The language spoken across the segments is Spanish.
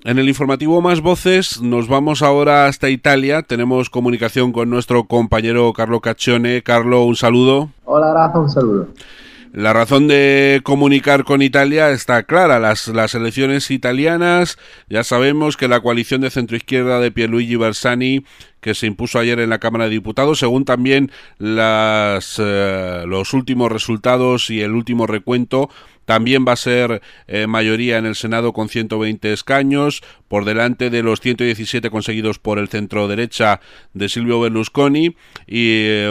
En el informativo Más Voces nos vamos ahora hasta Italia. Tenemos comunicación con nuestro compañero Carlo Caccione. Carlo, un saludo. Hola Rafa, un saludo. La razón de comunicar con Italia está clara. Las elecciones italianas, ya sabemos que la coalición de centroizquierda de Pierluigi Bersani, que se impuso ayer en la Cámara de Diputados, según también los últimos resultados y el último recuento, también va a ser mayoría en el Senado con 120 escaños, por delante de los 117 conseguidos por el centro derecha de Silvio Berlusconi. Y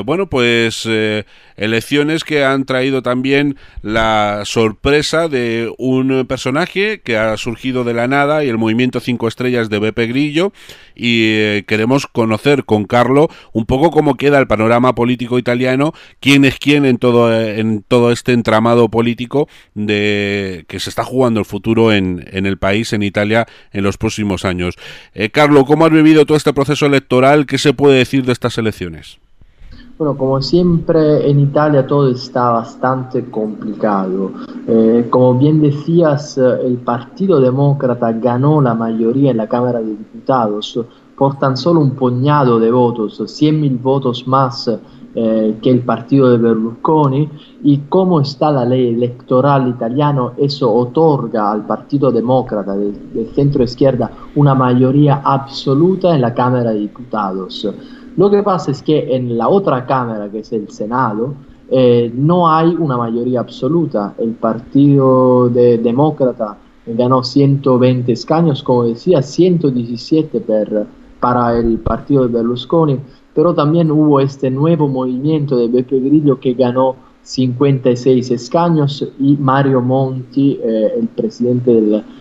elecciones que han traído también la sorpresa de un personaje que ha surgido de la nada, y el movimiento 5 estrellas de Beppe Grillo. Y queremos conocer con Carlo un poco cómo queda el panorama político italiano, quién es quién en todo este entramado político de que se está jugando el futuro en el país, en Italia, en los próximos años. Carlo, ¿cómo has vivido todo este proceso electoral? ¿Qué se puede decir de estas elecciones? Bueno, como siempre en Italia todo está bastante complicado. Como bien decías, el Partido Demócrata ganó la mayoría en la Cámara de Diputados por tan solo un puñado de votos, 100.000 votos más que el partido de Berlusconi, y como está la ley electoral italiana, eso otorga al Partido Demócrata del centro izquierda una mayoría absoluta en la Cámara de Diputados. Lo que pasa es que en la otra cámara, que es el Senado, no hay una mayoría absoluta. El Partido Demócrata ganó 120 escaños, como decía, 117 para el partido de Berlusconi, pero también hubo este nuevo movimiento de Beppe Grillo que ganó 56 escaños, y Mario Monti, el presidente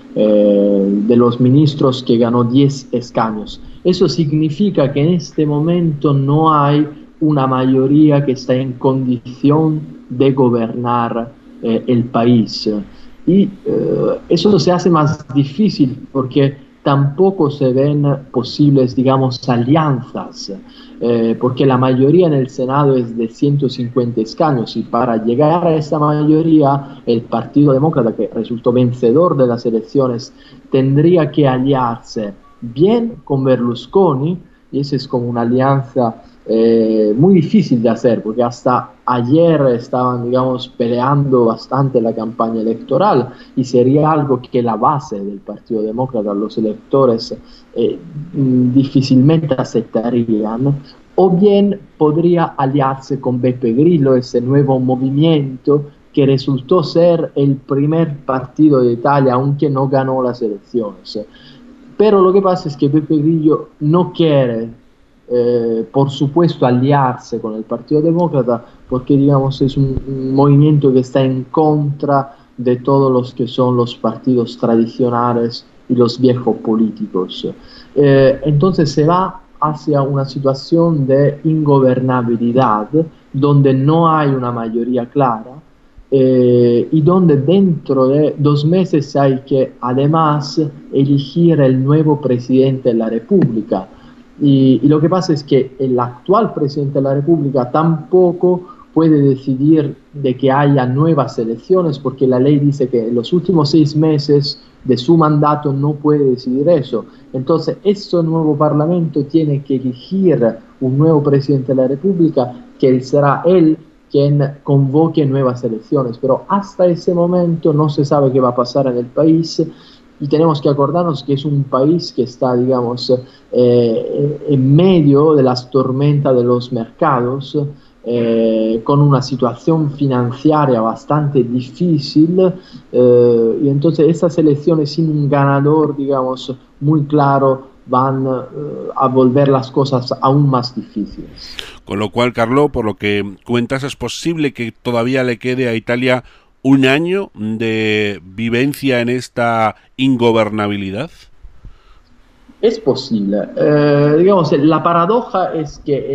de los ministros, que ganó 10 escaños. Eso significa que en este momento no hay una mayoría que está en condición de gobernar el país. Y eso se hace más difícil porque tampoco se ven posibles, digamos, alianzas, porque la mayoría en el Senado es de 150 escaños, y para llegar a esa mayoría el Partido Demócrata, que resultó vencedor de las elecciones, tendría que aliarse bien con Berlusconi, y esa es como una alianza muy difícil de hacer, porque hasta ayer estaban, digamos, peleando bastante la campaña electoral, y sería algo que la base del Partido Demócrata, los electores, difícilmente aceptarían. O bien podría aliarse con Beppe Grillo, ese nuevo movimiento que resultó ser el primer partido de Italia, aunque no ganó las elecciones. Pero lo que pasa es que Beppe Grillo no quiere, por supuesto, aliarse con el Partido Demócrata, porque, digamos, es un movimiento que está en contra de todos los que son los partidos tradicionales y los viejos políticos. Entonces se va hacia una situación de ingobernabilidad, donde no hay una mayoría clara, y donde dentro de 2 meses hay que además elegir el nuevo presidente de la República. Y lo que pasa es que el actual presidente de la República tampoco puede decidir de que haya nuevas elecciones, porque la ley dice que en los últimos 6 meses de su mandato no puede decidir eso. Entonces, este nuevo parlamento tiene que elegir un nuevo presidente de la República, que será él quien convoque nuevas elecciones, pero hasta ese momento no se sabe qué va a pasar en el país, y tenemos que acordarnos que es un país que está, digamos, en medio de las tormentas de los mercados, con una situación financiera bastante difícil, y entonces estas elecciones sin un ganador, digamos, muy claro, van a volver las cosas aún más difíciles. Con lo cual, Carlo, por lo que cuentas, es posible que todavía le quede a Italia un año de vivencia en esta ingobernabilidad. Es posible. Digamos, la paradoja es que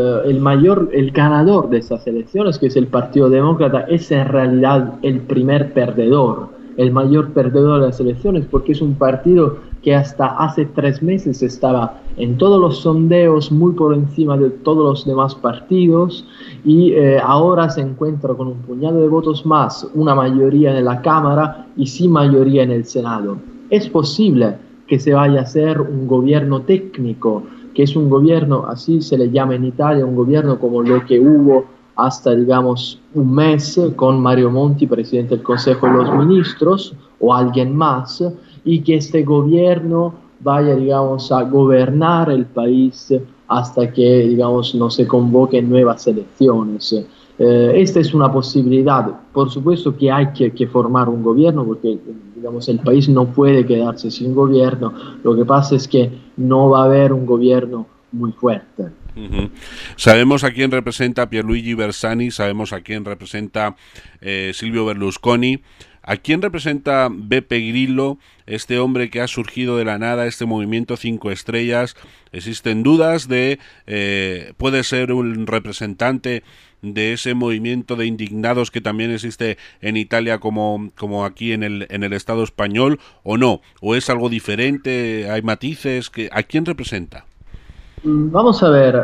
el ganador de esas elecciones, que es el Partido Demócrata, es en realidad el primer perdedor, el mayor perdedor de las elecciones, porque es un partido que hasta hace 3 meses estaba en todos los sondeos muy por encima de todos los demás partidos, y ahora se encuentra con un puñado de votos más, una mayoría en la Cámara y sin mayoría en el Senado. Es posible que se vaya a hacer un gobierno técnico, que es un gobierno, así se le llama en Italia, un gobierno como lo que hubo hasta, digamos, un mes con Mario Monti, presidente del Consejo de los Ministros, o alguien más, y que este gobierno vaya, digamos, a gobernar el país hasta que, digamos, no se convoquen nuevas elecciones. Esta es una posibilidad. Por supuesto que hay que formar un gobierno porque, digamos, el país no puede quedarse sin gobierno. Lo que pasa es que no va a haber un gobierno muy fuerte. Uh-huh. Sabemos a quién representa Pierluigi Bersani, sabemos a quién representa Silvio Berlusconi. ¿A quién representa Beppe Grillo, este hombre que ha surgido de la nada, este movimiento 5 estrellas? Existen dudas de puede ser un representante de ese movimiento de indignados que también existe en Italia como aquí en el Estado español, o no, o es algo diferente, hay matices. ¿A quién representa? Vamos a ver,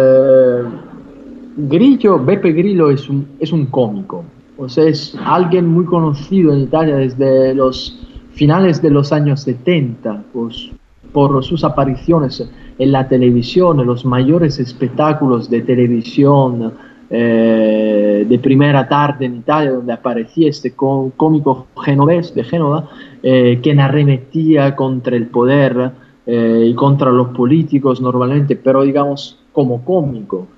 Beppe Grillo es un cómico, o sea, es alguien muy conocido en Italia desde los finales de los años 70, pues, por sus apariciones en la televisión, en los mayores espectáculos de televisión de primera tarde en Italia, donde aparecía este cómico genovés de Génova, que arremetía contra el poder y contra los políticos normalmente, pero digamos como cómico.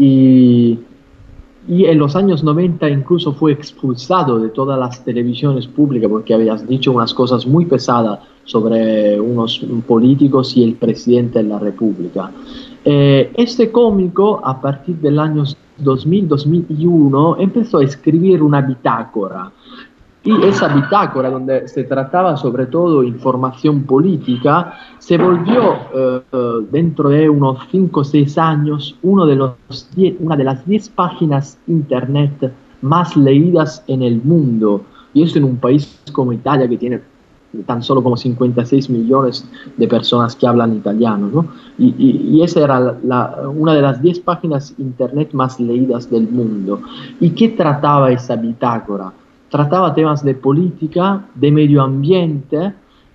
Y, y en los años 90 incluso fue expulsado de todas las televisiones públicas porque habías dicho unas cosas muy pesadas sobre unos políticos y el presidente de la República. Este cómico, a partir del año 2000-2001, empezó a escribir una bitácora. Y esa bitácora, donde se trataba sobre todo información política, se volvió dentro de unos 5 o 6 años una de las 10 páginas internet más leídas en el mundo. Y eso en un país como Italia, que tiene tan solo como 56 millones de personas que hablan italiano, ¿no? Y esa era una de las 10 páginas internet más leídas del mundo. ¿Y qué trataba esa bitácora? Trataba temas de política, de medio ambiente.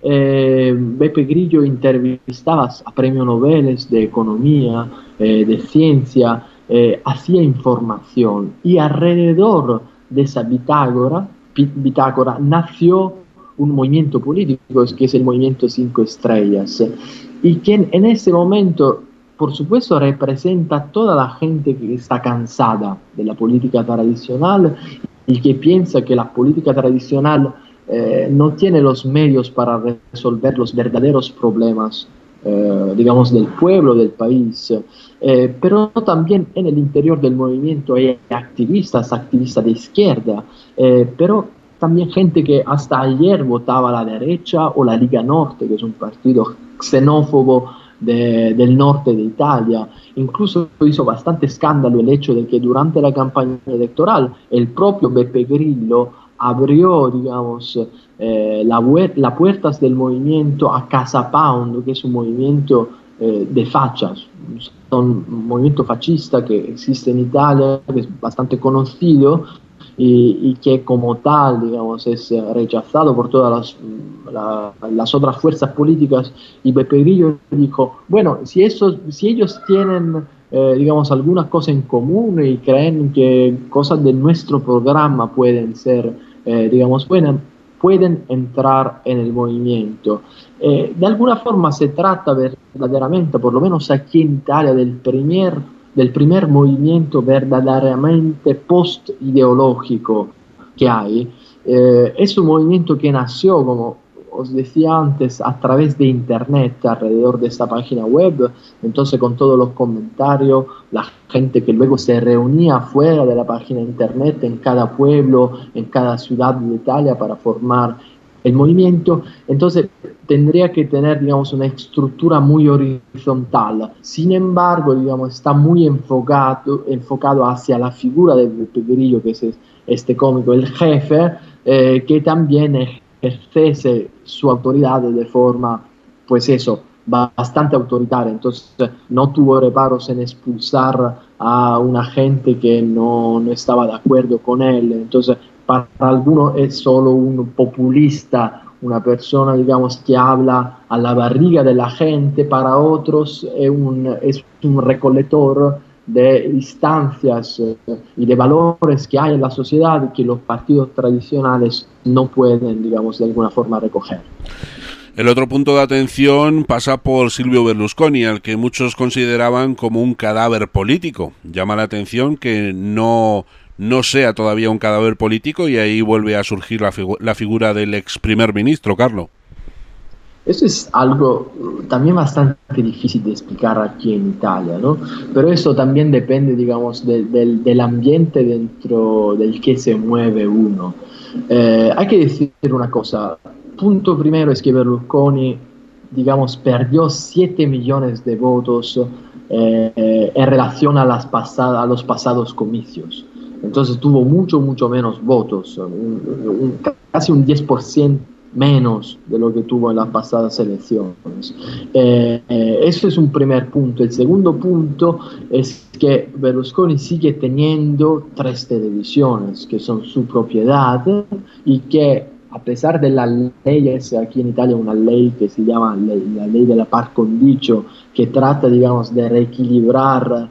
Beppe Grillo entrevistaba a premios Nobel de economía, de ciencia, hacía información. Y alrededor de esa bitácora nació un movimiento político que es el movimiento 5 estrellas, y que en ese momento, por supuesto, representa a toda la gente que está cansada de la política tradicional y que piensa que la política tradicional no tiene los medios para resolver los verdaderos problemas, digamos, del pueblo, del país. Pero también en el interior del movimiento hay activistas de izquierda, pero también gente que hasta ayer votaba a la derecha, o la Liga Norte, que es un partido xenófobo del norte de Italia. Incluso hizo bastante escándalo el hecho de que durante la campaña electoral el propio Beppe Grillo abrió, digamos, las puertas del movimiento a Casa Pound, que es un movimiento de fachas, un movimiento fascista que existe en Italia, que es bastante conocido, y que como tal, digamos, es rechazado por todas las otras fuerzas políticas. Y Beppe Grillo dijo, bueno, si ellos tienen, digamos, algunas cosas en común y creen que cosas de nuestro programa pueden ser, digamos, buenas, pueden entrar en el movimiento. De alguna forma se trata verdaderamente, por lo menos aquí en Italia, del primer movimiento verdaderamente post-ideológico que hay. Es un movimiento que nació, como os decía antes, a través de Internet, alrededor de esta página web, entonces con todos los comentarios, la gente que luego se reunía fuera de la página Internet, en cada pueblo, en cada ciudad de Italia, para formar el movimiento. Entonces tendría que tener, digamos, una estructura muy horizontal. Sin embargo, digamos, está muy enfocado hacia la figura de Beppe Grillo, que es este cómico, el jefe, que también ejerce su autoridad de forma, pues eso, bastante autoritaria. Entonces no tuvo reparos en expulsar a una gente que no estaba de acuerdo con él. Entonces para algunos es solo un populista, una persona, digamos, que habla a la barriga de la gente, para otros es un recolector de instancias y de valores que hay en la sociedad y que los partidos tradicionales no pueden, digamos, de alguna forma recoger. El otro punto de atención pasa por Silvio Berlusconi, al que muchos consideraban como un cadáver político. Llama la atención que no sea todavía un cadáver político, y ahí vuelve a surgir la figura del ex primer ministro, Carlos. Eso es algo también bastante difícil de explicar aquí en Italia, ¿no? Pero eso también depende, digamos, del ambiente dentro del que se mueve uno. Hay que decir una cosa. Punto primero es que Berlusconi, digamos, perdió 7 millones de votos en relación a los pasados comicios. Entonces tuvo mucho menos votos, casi un 10% menos de lo que tuvo en las pasadas elecciones. Eso es un primer punto. El segundo punto es que Berlusconi sigue teniendo 3 televisiones que son su propiedad y que, a pesar de las leyes, aquí en Italia una ley que se llama la ley de la par condicio, que trata, digamos, de reequilibrar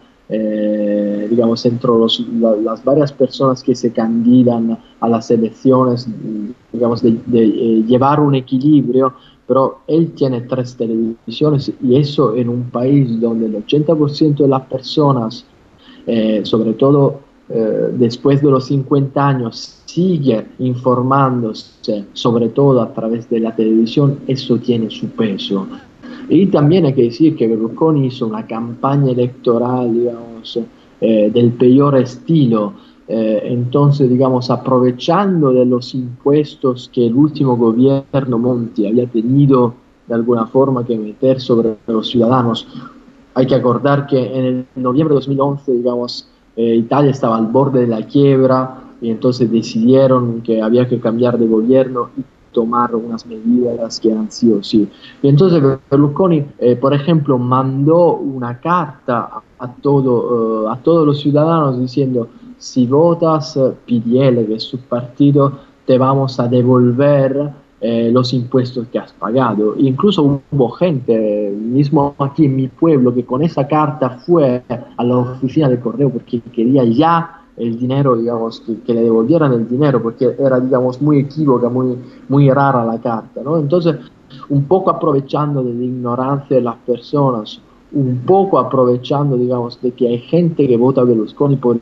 digamos, entre las varias personas que se candidan a las elecciones, digamos, de llevar un equilibrio, pero él tiene 3 televisiones y eso en un país donde el 80% de las personas, sobre todo después de los 50 años, sigue informándose, sobre todo a través de la televisión, eso tiene su peso. Y también hay que decir que Berlusconi hizo una campaña electoral, digamos, del peor estilo. Entonces, digamos, aprovechando de los impuestos que el último gobierno Monti había tenido de alguna forma que meter sobre los ciudadanos. Hay que acordar que en el noviembre de 2011, digamos, Italia estaba al borde de la quiebra y entonces decidieron que había que cambiar de gobierno y tomar unas medidas que eran sí o sí. Y entonces Berlusconi, por ejemplo, mandó una carta a todos los ciudadanos diciendo: si votas PDL, que es su partido, te vamos a devolver los impuestos que has pagado. Incluso hubo gente, mismo aquí en mi pueblo, que con esa carta fue a la oficina de correo porque quería ya el dinero, digamos, que le devolvieran el dinero, porque era, digamos, muy equívoca, muy rara la carta, ¿no? Entonces, un poco aprovechando de la ignorancia de las personas, un poco aprovechando, digamos, de que hay gente que vota a Berlusconi por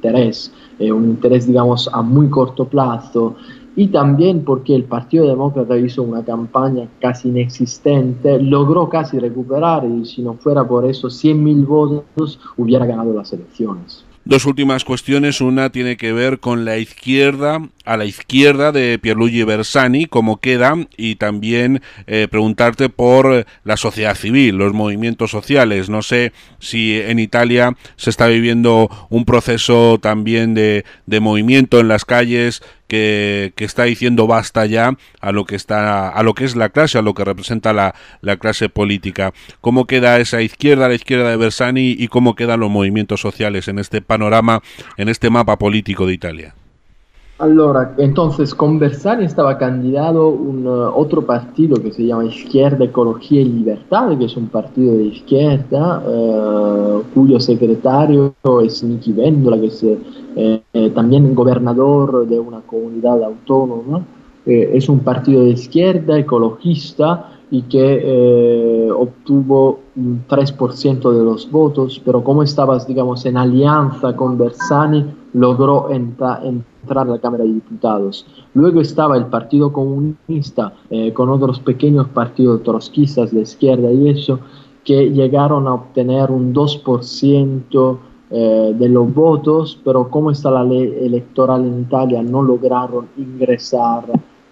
un interés, digamos, a muy corto plazo, y también porque el Partido Demócrata hizo una campaña casi inexistente, logró casi recuperar, y si no fuera por esos 100.000 votos, hubiera ganado las elecciones. Dos últimas cuestiones. Una tiene que ver con la izquierda, a la izquierda de Pierluigi Bersani, cómo queda, y también preguntarte por la sociedad civil, los movimientos sociales. No sé si en Italia se está viviendo un proceso también de movimiento en las calles que está diciendo basta ya a lo que es la clase, a lo que representa la clase política. ¿Cómo queda esa izquierda, la izquierda de Bersani, y cómo quedan los movimientos sociales en este panorama, en este mapa político de Italia? Allora, entonces con Bersani estaba candidato otro partido que se llama Izquierda, Ecología y Libertad, que es un partido de izquierda, cuyo secretario es Nichi Vendola, que es también gobernador de una comunidad autónoma. Es un partido de izquierda, ecologista, y que obtuvo un 3% de los votos, pero como estabas, digamos, en alianza con Bersani, logró entrar a la Cámara de Diputados. Luego estaba el Partido Comunista, con otros pequeños partidos trotskistas de izquierda y eso, que llegaron a obtener un 2% de los votos, pero como está la ley electoral en Italia, no lograron ingresar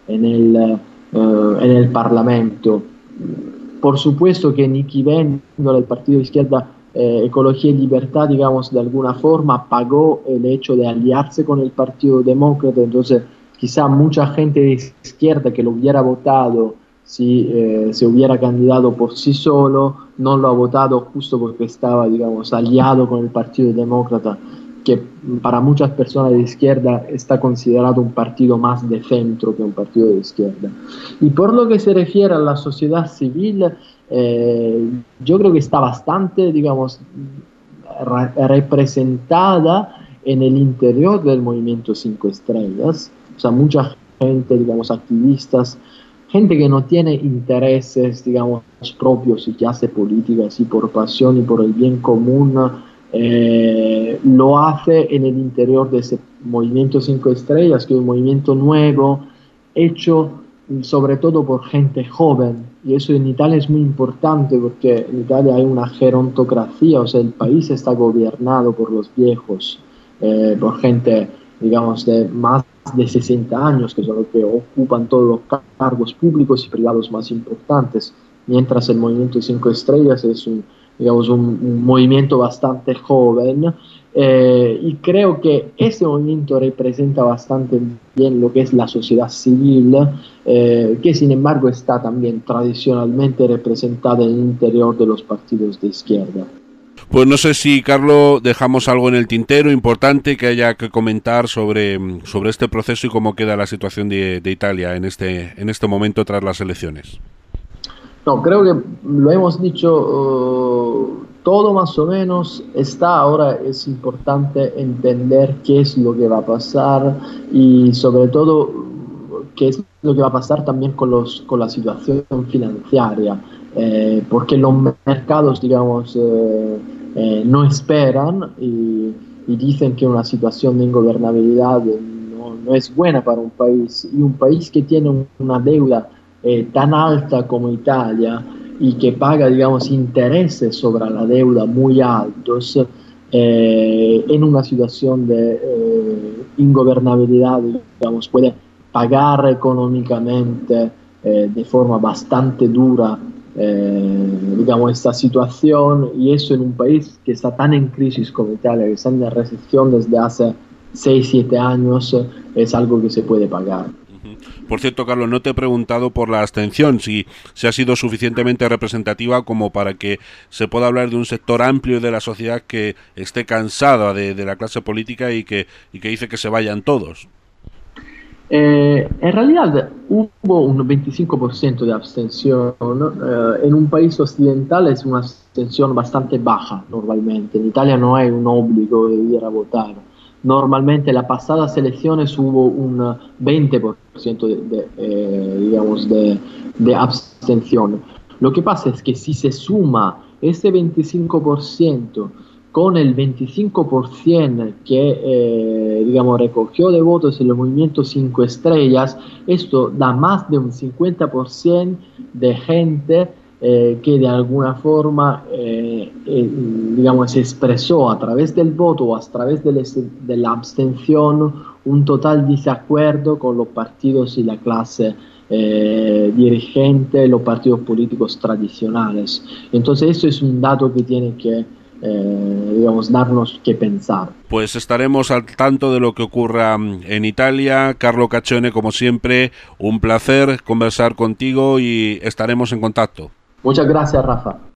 en el Parlamento. Por supuesto que Nichi Vendola, el partido de izquierda, Ecología y Libertad, digamos, de alguna forma pagó el hecho de aliarse con el Partido Demócrata, entonces quizá mucha gente de izquierda que lo hubiera votado si se hubiera candidato por sí solo, no lo ha votado justo porque estaba, digamos, aliado con el Partido Demócrata. que para muchas personas de izquierda está considerado un partido más de centro que un partido de izquierda. Y por lo que se refiere a la sociedad civil, yo creo que está bastante, digamos, representada en el interior del movimiento Cinco Estrellas. O sea, mucha gente, digamos, activistas, gente que no tiene intereses, digamos, propios y que hace política así por pasión y por el bien común, lo hace en el interior de ese movimiento Cinco Estrellas, que es un movimiento nuevo, hecho sobre todo por gente joven, y eso en Italia es muy importante porque en Italia hay una gerontocracia, o sea, el país está gobernado por los viejos, por gente, digamos, de más de 60 años, que son los que ocupan todos los cargos públicos y privados más importantes, mientras el movimiento Cinco Estrellas es un, digamos, un movimiento bastante joven, y creo que ese movimiento representa bastante bien lo que es la sociedad civil, que sin embargo está también tradicionalmente representada en el interior de los partidos de izquierda. Pues no sé si, Carlos, dejamos algo en el tintero importante que haya que comentar sobre este proceso y cómo queda la situación de Italia en este momento tras las elecciones. No, creo que lo hemos dicho todo más o menos. Está ahora es importante entender qué es lo que va a pasar y sobre todo qué es lo que va a pasar también con la situación financiera, porque los mercados, digamos, no esperan y dicen que una situación de ingobernabilidad no es buena para un país, y un país que tiene una deuda tan alta como Italia y que paga, digamos, intereses sobre la deuda muy altos, en una situación de ingobernabilidad, digamos, puede pagar económicamente de forma bastante dura, digamos, esta situación, y eso en un país que está tan en crisis como Italia, que está en recesión desde hace 6 7 años, es algo que se puede pagar. Por cierto, Carlos, no te he preguntado por la abstención, si ha sido suficientemente representativa como para que se pueda hablar de un sector amplio de la sociedad que esté cansada de la clase política y que dice que se vayan todos. En realidad hubo un 25% de abstención. En un país occidental es una abstención bastante baja normalmente. En Italia no hay un obligo de ir a votar. Normalmente en las pasadas elecciones hubo un 20% digamos, de abstención. Lo que pasa es que si se suma ese 25% con el 25% que digamos, recogió de votos en el movimiento Cinco Estrellas, esto da más de un 50% de gente que de alguna forma digamos, expresó a través del voto o a través de la abstención un total desacuerdo con los partidos y la clase dirigente, los partidos políticos tradicionales. Entonces eso es un dato que tiene que digamos, darnos que pensar. Pues estaremos al tanto de lo que ocurra en Italia. Carlo Caccione, como siempre, un placer conversar contigo y estaremos en contacto. Muchas gracias, Rafa.